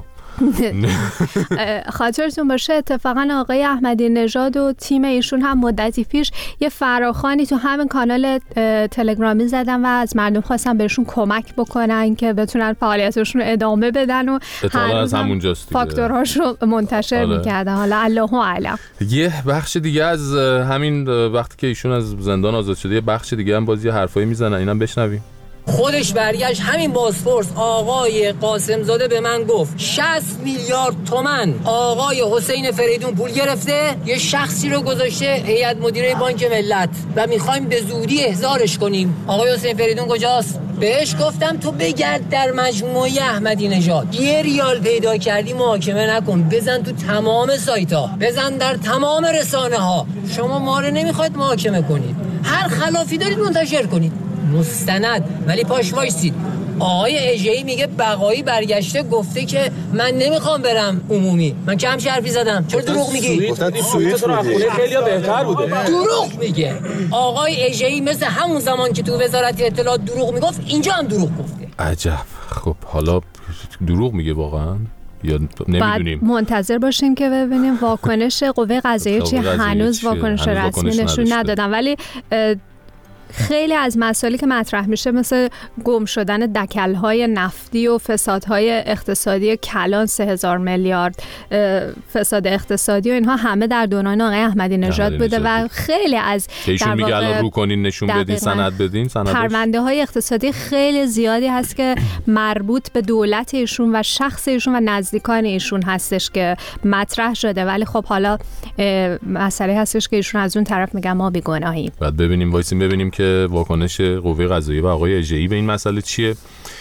خاطرتون باشه اتفاقا آقای احمدی نژاد و تیم ایشون هم مدتی پیش یه فراخوانی تو همین کانال تلگرامی زدن و از مردم خواستن بهشون کمک بکنن که بتونن فعالیتشون رو ادامه بدن و از همونجاست فاکتورهاش رو منتشر آله. میکردن. حالا الله اعلم. یه بخش دیگه از همین وقتی که ایشون از زندان آزاد شده، یه بخش دیگه هم باز یه حرفایی میزنن، اینم بشنویم. خودش برگشت همین بازپرس آقای قاسم زاده به من گفت شصت میلیارد تومان آقای حسین فریدون پول گرفته، یه شخصی رو گذاشته هیئت مدیره بانک ملت و میخوایم به زودی احضارش کنیم. آقای حسین فریدون کجاست؟ بهش گفتم تو بگرد در مجموعه احمدی نژاد، یه ریال پیدا کردی محاکمه نکن، بزن تو تمام سایت ها، بزن در تمام رسانه ها، شما ما رو نمیخواید محاکمه کنید، هر خلافی دارید منتشر کنید، مستند. ولی پاش وایسید. آقای اژه‌ای میگه بقایی برگشته گفته که من نمیخوام برم عمومی. من که همچین حرفی زدم؟ چرا دروغ میگی؟ گفتن تو سوئیس خونه خیلی بهتر بوده. دروغ میگه. آقای اژه‌ای مثل همون زمان که تو وزارت اطلاعات دروغ میگفت اینجا هم دروغ گفته. عجب. خب حالا دروغ میگه واقعا یا نمیدونیم؟ بعد منتظر باشیم که ببینیم واکنش قوه قضاییه چی. هنوز واکنش رسمی نشون ندادن، ولی خیلی از مسائلی که مطرح میشه مثل گم شدن دکل‌های نفتی و فسادهای اقتصادی کلان سه هزار میلیارد فساد اقتصادی و اینها همه در دوران آقای احمدی نژاد بوده و خیلی از ایشون میگه الان رو کنین نشون بدین سند بدین پرونده های اقتصادی خیلی زیادی هست که مربوط به دولت ایشون و شخص ایشون و نزدیکان ایشون هستش که مطرح شده، ولی خب حالا مسئله هستش که ایشون از اون طرف میگن ما بیگناهیم. بعد ببینیم وایسیم ببینیم که واکنش قوه قضاییه و آقای اژه‌ای به این مسئله چیه.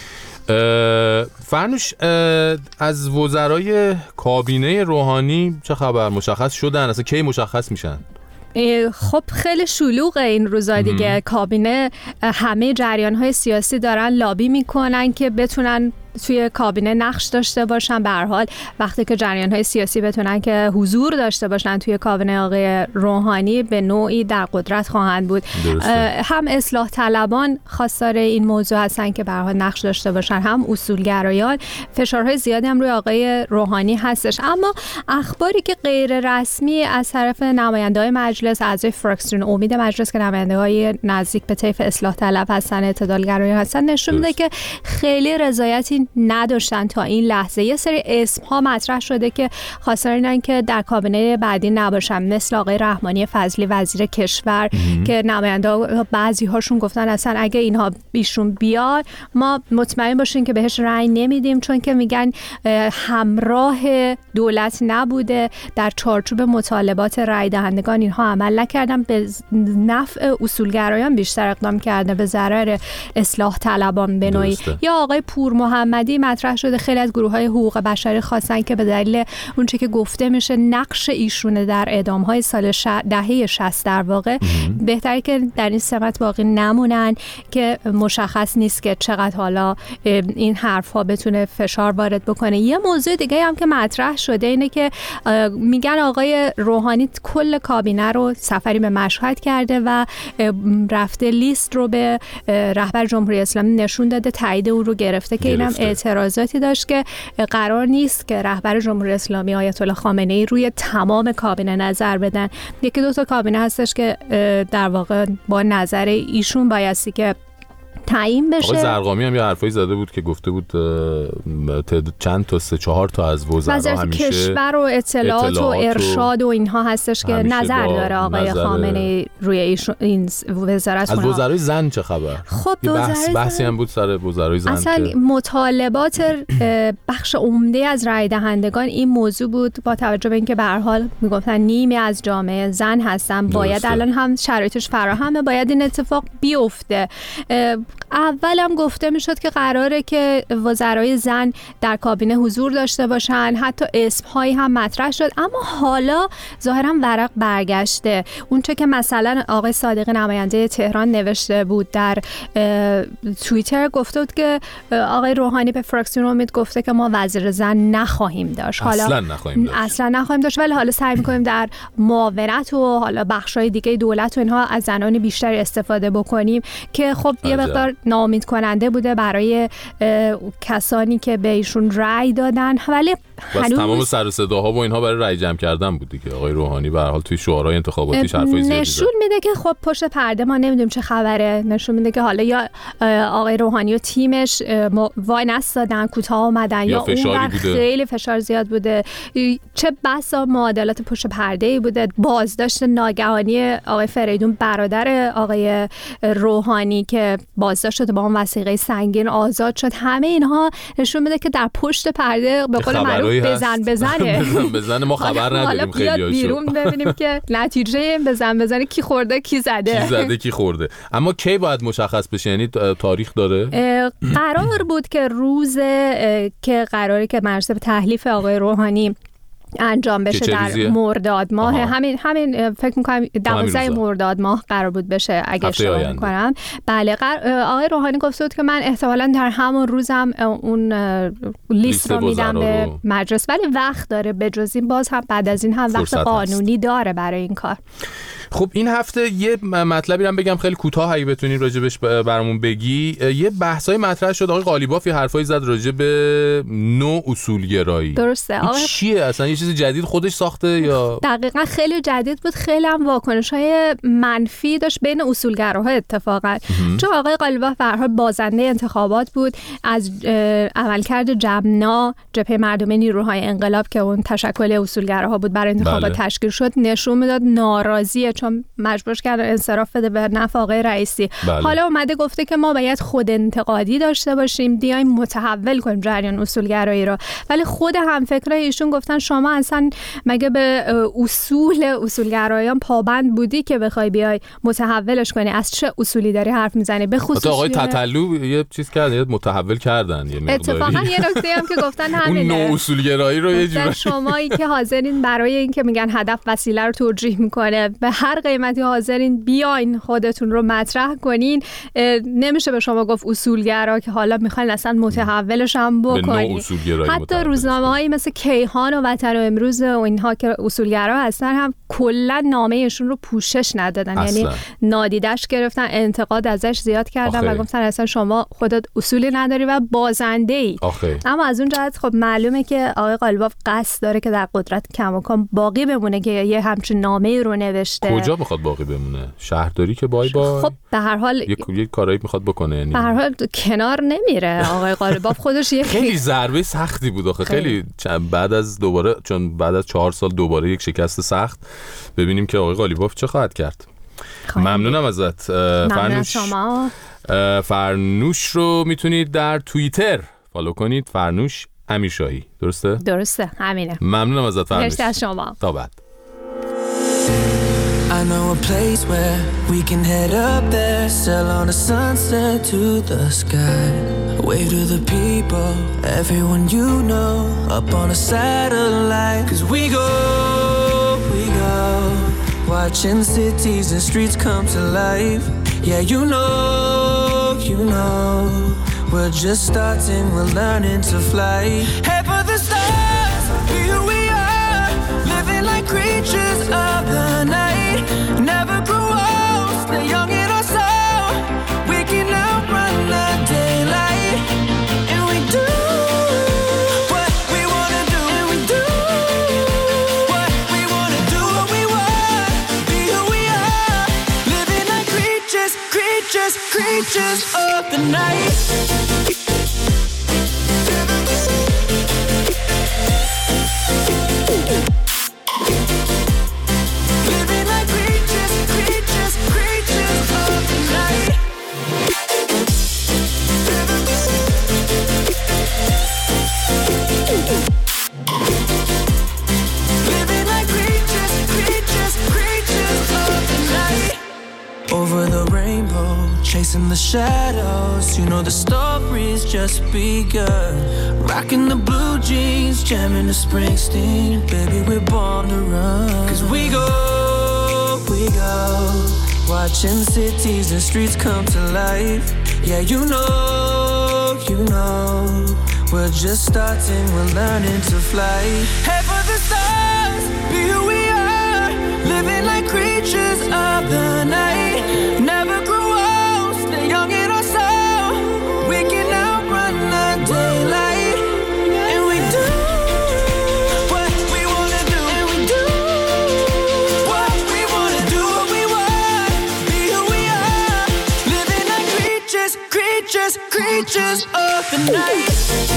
فرنوش، از وزرای کابینه روحانی چه خبر؟ مشخص شدن؟ اصلا کی مشخص میشن؟ خب خیلی شلوغه این روزا دیگه. کابینه همه جریان‌های سیاسی دارن لابی میکنن که بتونن توی کابینه نقش داشته باشن. به هر حال وقتی که جریان‌های سیاسی بتونن که حضور داشته باشن توی کابینه آقای روحانی به نوعی در قدرت خواهند بود. هم اصلاح طلبان خواستار این موضوع هستن که به هر حال نقش داشته باشن، هم اصولگرایان. فشارهای زیادی هم روی آقای روحانی هستش، اما اخباری که غیر رسمی از طرف نماینده‌های مجلس، اعضای فراکسیون امید مجلس که نماینده‌های نزدیک به طیف اصلاح طلب هستن، اعتدالگرایان هستن، نشون میده که خیلی رضایتی نداشتن تا این لحظه. یه سری اسم ها مطرح شده که خواستار اینن که در کابینه بعدی نباشن، مثل آقای رحمانی فضلی وزیر کشور مم. که نماینده بعضی هاشون گفتن اصلا اگه اینها ایشون بیاد ما مطمئن باشیم که بهش رأی نمیدیم، چون که میگن همراه دولت نبوده، در چارچوب مطالبات رأی دهندگان اینها عمل نکردن، به نفع اصولگرایان بیشتر اقدام کرده، به ضرر اصلاح طلبان به نوعی. یا آقای پور محمدی مطرح شده، خیلی از گروه‌های حقوق بشری خواستن که به دلیل اون چه که گفته میشه نقش ایشونه در اعدام‌های سال ش... دهه شصت در واقع بهتره که در این سمت باقی نمونن که مشخص نیست که چقدر حالا این حرف‌ها بتونه فشار وارد بکنه. یه موضوع دیگه هم که مطرح شده اینه که میگن آقای روحانی کل کابینه رو سفری به مشهد کرده و رفته لیست رو به رهبر جمهوری اسلامی نشون داده، تایید اون رو گرفته که اینم اعتراضاتی داشت که قرار نیست که رهبر جمهوری اسلامی آیت الله خامنه‌ای روی تمام کابینه نظر بدن. یکی دو تا کابینه هستش که در واقع با نظر ایشون بایستی که تعیین بشه. آقای زرقامی هم یه حرفایی زده بود که گفته بود چند تا سه چهار تا از وزرا همیشه کشور و اطلاعات, اطلاعات و ارشاد و اینها هستش که نظر داره آقای خامنه‌ای روی این وزارت. از وزرای زن چه خبر؟ خب یه بحث بحثی هم بود سر وزرای زن. اصلا که مطالبات بخش عمده از رای دهندگان این موضوع بود، با توجه به اینکه به هر حال میگفتن نیمی از جامعه زن هستن، باید الان هم شرایطش فراهمه، باید این اتفاق بیفته. اولم گفته میشد که قراره که وزرای زن در کابینه حضور داشته باشن، حتی اسمهایی هم مطرح شد، اما حالا ظاهرا ورق برگشته. اونچه که مثلا آقای صادقی نماینده تهران نوشته بود در توییتر، گفته بود که آقای روحانی به فراکسیون امید گفته که ما وزیر زن نخواهیم داشت. حالا اصلا نخواهیم داشت. اصلا نخواهیم داشت، ولی حالا سعی می‌کنیم در معاونت و حالا بخش‌های دیگه دولت و اینها از زنان بیشتری استفاده بکنیم که خب یه مقدار ناامید کننده بوده برای کسانی که به ایشون رأی دادن. ولی هنوز تمام سر و صداها و اینها برای رأی جمع کردن بود دیگه. آقای روحانی به هر حال توی شورای انتخاباتیش حرفای زیادی نشون میده که خب پشت پرده ما نمیدونیم چه خبره. نشون میده که حالا یا آقای روحانی و تیمش وای نستادن، کوتاه اومدن، یا, یا اون خیلی فشار زیاد بوده، چه بسا معادلات پشت پرده ای بوده. بازداشت ناگهانی آقای فریدون برادر آقای روحانی که بازداشت شده با اون وثیقه سنگین آزاد شد، همه اینها نشون میده که در پشت پرده به قول معروف بزن بزنه بزن بزنه ما خبر نداریم خیلی هاشو. بیرون ببینیم که نتیجه بزن بزنه کی خورده کی زده کی زده کی خورده. اما کی باید مشخص بشه؟ یعنی تاریخ داره؟ قرار بود که روز که قراره که مراسم تحلیف آقای روحانی انجام بشه در مرداد ماه، آها. همین همین فکر می‌کنم دوازده مرداد ماه قرار بود بشه اگه اشتباه نکنم. بله آقای روحانی گفته بود که من احتمالاً در همون روزم اون لیست رو میدم به مجلس، ولی وقت داره. به جز این باز هم بعد از این هم وقت قانونی هست. داره برای این کار. خب این هفته یه مطلبی رو بگم خیلی کوتاه اگه بتونی راجبش برامون بگی. یه بحثای مطرح شد، آقای قالیباف یه حرفایی زد راجب نوع اصولگرایی. درسته. آقای چیه اصلا؟ یه چیز جدید خودش ساخته یا دقیقاً خیلی جدید بود، خیلی هم واکنش‌های منفی داشت بین اصولگراها اتفاقا. چون آقای قالیباف به هر حال بازنده انتخابات بود، از عملکرد جمنا جبهه مردمی نیروهای انقلاب که اون تشکل اصولگراها بود برای انتخابات بله. تشکیل شد، نشون میداد ناراضیه چون مجبور کردن انصراف بده به نفع آقای رئیسی. بله. حالا اومده گفته که ما باید خود انتقادی داشته باشیم، بیایم متحول کنیم جریان اصولگرایی رو. ولی خود همفکرای ایشون گفتن شما اصلا مگه به اصول اصولگرایان پابند بودی که بخوای بیای متحولش کنی؟ از چه اصولی داری حرف میزنی؟ به خصوص آقای تتلو یه چیز کردن، یه متحول کردن یه مقداری. اتفاقا یه نکته هم که گفتن همینه. اون نوع اصولگرایی رو یه جوری شمایی که حاضرین برای اینکه میگن هدف وسیله رو توجیه میکنه، به هر قیمتی حاضرین بیاین خودتون رو مطرح کنین. نمیشه به شما گفت اصولگرا که حالا میخواین اصلا متحولش هم بکنین. حتی روزنامه‌هایی مثل کیهان و وطن و امروز و اینها که اصولگرا هستن هم کلا نامه‌شون رو پوشش ندادن اصلا. یعنی نادیدش گرفتن، انتقاد ازش زیاد کردن آخه. و گفتن اصلا شما خودت اصولی نداری و بازنده‌ای. اما از اون جهت خب معلومه که آقای قالیباف قصد داره که در قدرت کماکان باقی بمونه که یه همچین نامه‌ای رو نوشته. کجا میخواد باقی بمونه؟ شهرداری که بای بای خب به هر حال یک یک کارایی میخواد بکنه، یعنی به هر حال کنار نمیره آقای قالیباف خودش. یه خیلی ضربه سختی بود آخه، خیلی بعد از دوباره چون بعد از چهار سال دوباره یک شکست سخت، ببینیم که آقای قالیباف چه خواهد کرد. ممنونم ازت فرنوش. شما فرنوش رو میتونید در توییتر فالو کنید، فرنوش امیرشاهی. درسته؟ درسته همینه. ممنونم ازت فرنوش. مرسی از شما. تا بعد. I know a place where we can head up there, sail on a sunset to the sky. Wave to the people, everyone you know, up on a satellite. 'Cause we go, we go, watching cities and streets come to life. Yeah, you know, you know, we're just starting, we're learning to fly. Head for the stars, here we are, living like creatures of the night. Never grow old, stay young in our soul. We can outrun the daylight. And we do what we wanna do. And we do what we wanna do. What we want, be who we are. Living like creatures, creatures creatures, creatures of the night. Living like creatures, creatures, creatures of the night. Living like creatures, creatures, creatures of the night. Over the rainbow, chasing the shadows. You know the story's just begun. Rocking the blue jeans, jamming the Springsteen. Baby, we're born to run. Cause we go, we go. Watching cities and streets come to life. Yeah, you know, you know. We're just starting, we're learning to fly. Head for the stars, be who we are. Living like creatures of the night. Never grow old, stay young in our soul. We can outrun the daylight. And we do what we wanna do. And we do what we wanna do. What we want, be who we are. Living like creatures, creatures, creatures of the night.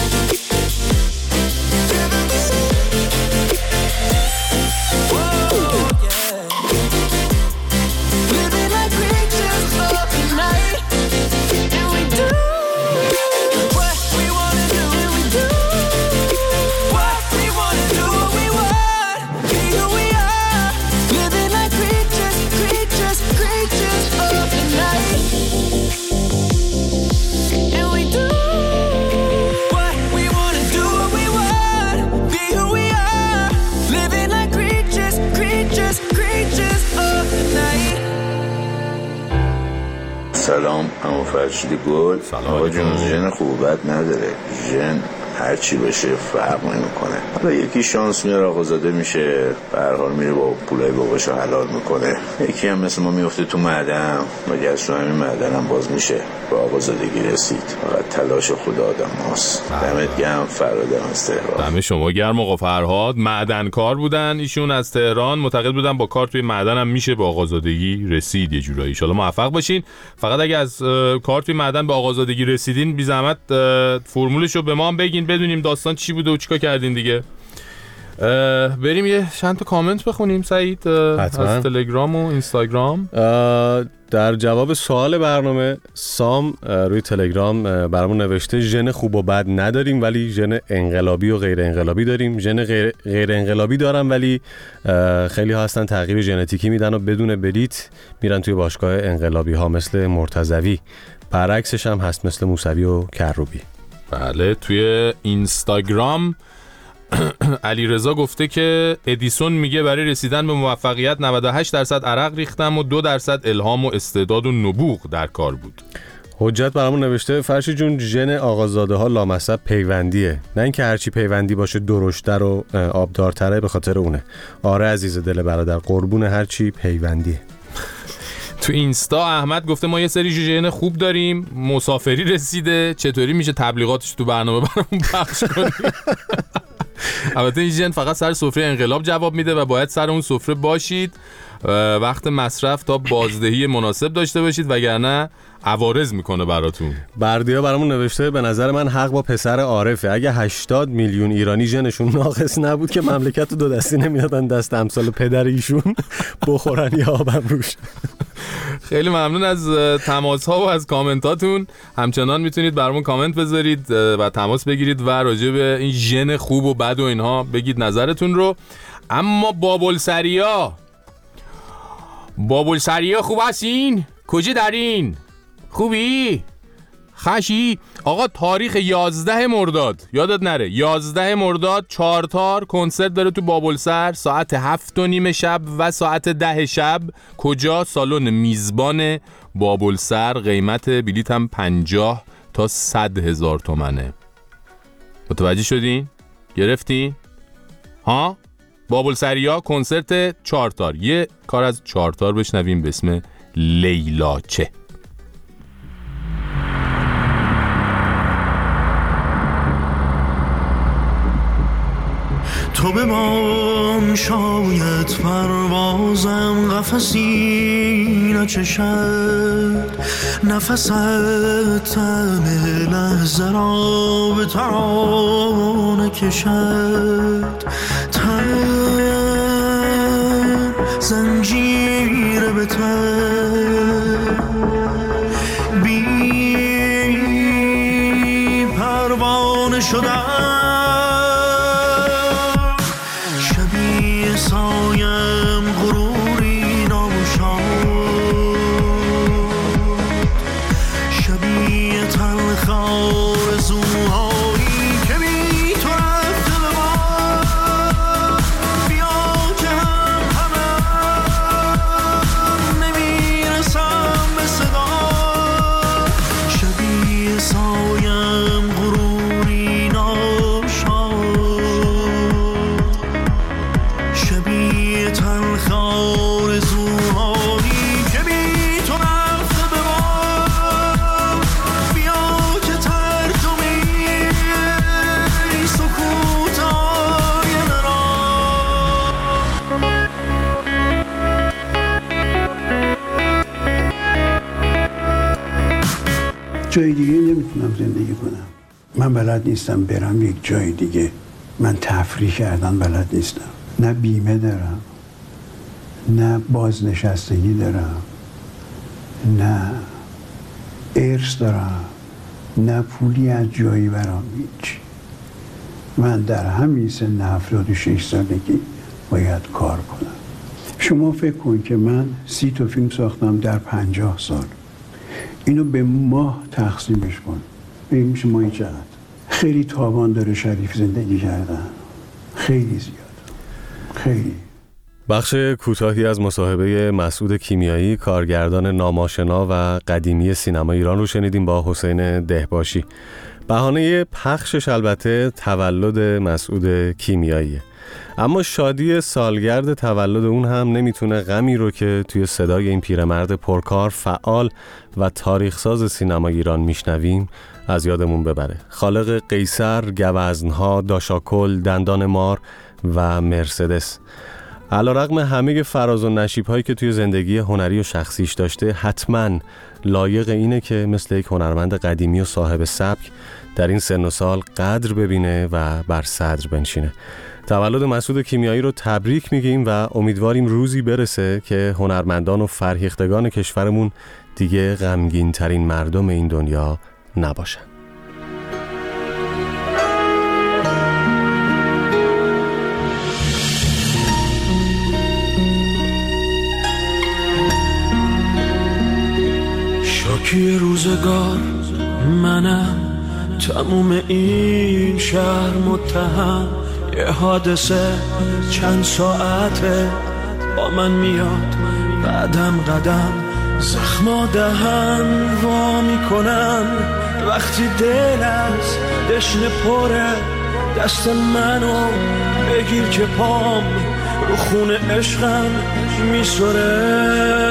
سلام، همون فرشیدی گل. آقا جون ژن خوبت نداره، ژن هر چی بشه فرق نمیکنه. حالا یکی شانس میاره آقازاده میشه، به هر حال میره با پولای باباشو حلال میکنه. یکی هم مثل ما میفته تو معدن، مگه از تو همین معدن هم باز میشه با آقازادگی رسید. فقط تلاش خدا آدم هاست. دمت گرم فرادم از تهران. دم شما گرم آقا فرهاد. معدن کار بودن ایشون از تهران، معتقد بودن با کار توی معدن هم میشه با آقازادگی رسید یه جورایی. ان شاءالله موفق باشین. فقط اگه از کار توی معدن به آقازادگی رسیدین بی زحمت فرمولشو به ما هم بگین بدونیم داستان چی بوده و چیکار کردین دیگه. بریم یه چند تا کامنت بخونیم سعید از تلگرام و اینستاگرام. در جواب سوال برنامه سام روی تلگرام برامون نوشته ژن خوب و بد نداریم ولی ژن انقلابی و غیر انقلابی داریم. ژن غیر, غیر انقلابی دارم ولی خیلی ها هستن تغییر ژنتیکی میدن و بدون بلیت میرن توی باشگاه انقلابی ها مثل مرتضوی. برعکسش هم هست مثل موسوی و کروبی. بله. توی اینستاگرام علی رضا گفته که ادیسون میگه برای رسیدن به موفقیت نود و هشت درصد عرق ریختم و دو درصد الهام و استعداد و نبوغ در کار بود. حجت برامون نوشته فرشی جون ژن آقازاده ها لامصب پیوندیه، نه اینکه هرچی پیوندی باشه درشتر و آبدارتره، به خاطر اونه. آره عزیز دل برادر، قربون هرچی پیوندیه. تو اینستا احمد گفته ما یه سری ژن خوب داریم، مسافری رسیده، چطوری میشه تبلیغاتش تو برنامه برامون پخش کنیم؟ البته این ژن فقط سر سفره انقلاب جواب میده و باید سر اون سفره باشید وقت مصرف تا بازدهی مناسب داشته باشید وگرنه عوارض میکنه براتون. بردیا برامون نوشته به نظر من حق با پسر عارفه. اگه هشتاد میلیون ایرانی ژنشون ناقص نبود که مملکت رو دو دستی نمیدادن دست امثال پدر ایشون بخورن یا آبم روش. خیلی ممنون از تماس ها و از کامنتاتون. همچنان میتونید برامون کامنت بذارید و تماس بگیرید و راجع به این ژن خوب و بد و اینها بگید نظرتون رو. اما بابلسریا بابلسریا خوب هستین؟ کجا دارین؟ خوبی؟ خشی؟ آقا تاریخ یازده مرداد یادت نره، یازده مرداد چارتار کنسرت داره تو بابلسر ساعت هفت و نیم شب و ساعت ده شب. کجا؟ سالن میزبان بابلسر. قیمت بلیط هم پنجاه تا صد هزار تومنه. متوجه شدین؟ گرفتین؟ ها؟ بابلسریا کنسرت چارتار. یه کار از چارتار بشنویم به اسم لیلاچه. تو تو بمان شاید پروازم قفسی نچشد نفست تن لحظه را به ترانه کشد تن زنجیر به تن بی پروانه شدم شبیه سایم غروری ناشاد شبیه تلخ آرزوهایی که بی تو رفته به باد بیا که هم همه نمیرسم به صدا شبیه سایم غروری ناشاد شبیه تلخ آرزوهایی که بی تو رفته به باد بیا که ترجمه سکوتای مرا جای دیگه نمیتونم زندگی کنم. من بلد نیستم برم یک جای دیگه. من تفریح کردن بلد نیستم. نه بیمه دارم، نه بازنشستگی دارم، نه ارث دارم، نه پولی از جایی برام هیچ. من در همین سن هفتاد و شش سالگی باید کار کنم. شما فکر کن که من سی تا فیلم ساختم در پنجاه سال. اینو به ماه تقسیمش کن، ببین میشه ماهی چقدر. خیلی تاوان داره شریف زندگی کردن، خیلی زیاد، خیلی. بخش کوتاهی از مصاحبه مسعود کیمیایی، کارگردان ناماشنا و قدیمی سینما ایران رو شنیدیم با حسین دهباشی. بهانه پخشش البته تولد مسعود کیمیاییه، اما شادی سالگرد تولد اون هم نمیتونه غمی رو که توی صدای این پیرمرد پرکار، فعال و تاریخساز سینما ایران میشنویم از یادمون ببره. خالق قیصر، گوزنها، داشاکل، دندان مار و مرسدس. علیرغم همه فراز و نشیب هایی که توی زندگی هنری و شخصیش داشته، حتما لایق اینه که مثل یک هنرمند قدیمی و صاحب سبک در این سن و سال قدر ببینه و بر صدر بنشینه. تولد مسعود کیمیایی رو تبریک میگیم و امیدواریم روزی برسه که هنرمندان و فرهیختگان کشورمون دیگه غمگین ترین مردم این دنیا نباشن. شاکی روزگار منم، تموم این شهر متهم، یه حادثه چند ساعته با من میاد قدم قدم، زخما دهن وا میکنن وقتی دل از دشنه پره، دست منو بگیر که پام رو خون عشقم میسره،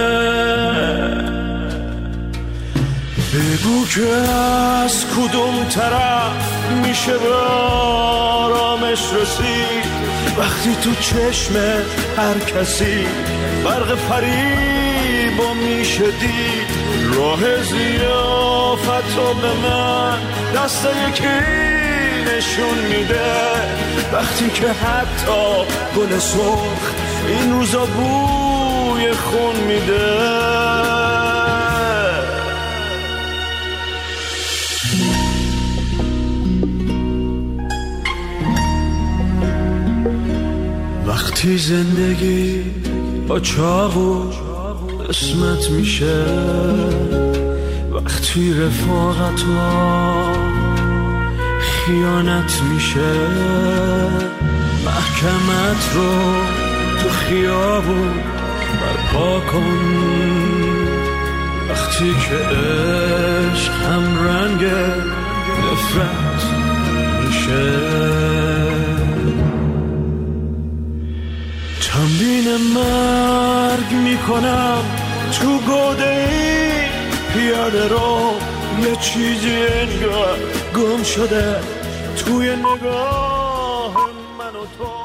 بگو که از کدوم طرف میشه به آرامش رسید وقتی تو چشم هر کسی برق فریبا میشه دید، راه ضیافتو به من دست یکی نشون میده وقتی که حتی گل سرخ این روزا بوی خون میده. وقتی زندگی با چاقو قسمت میشه، وقتی رفاقت ها خیانت میشه، محکمت رو تو خیابون برپا کن، وقتی که عشق هم رنگ نفرت میشه، تمرین مرگ میکنم تو گوده این پیاده رو، یه چیزی انگار گم شده توی نگاه من و تو.